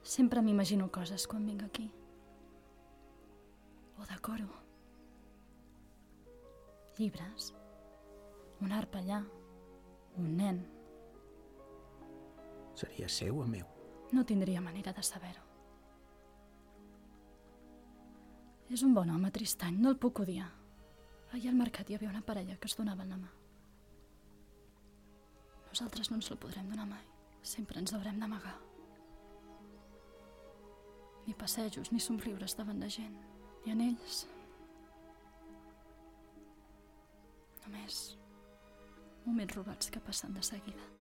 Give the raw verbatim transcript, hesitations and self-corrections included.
Sempre m'imagino coses quan vinc aquí. O decoro. Llibres. Un arpa allà. Un nen. Seria seu o meu? No tindria manera de saber-ho. És un bon home, Tristany, no el puc odiar. Ahir al mercat hi havia una parella que es donaven la mà. Nosaltres no ens la podrem donar mai. Sempre ens haurem d'amagar. Ni passejos, ni somriures davant de gent. I en ells... només moments robats que passen de seguida.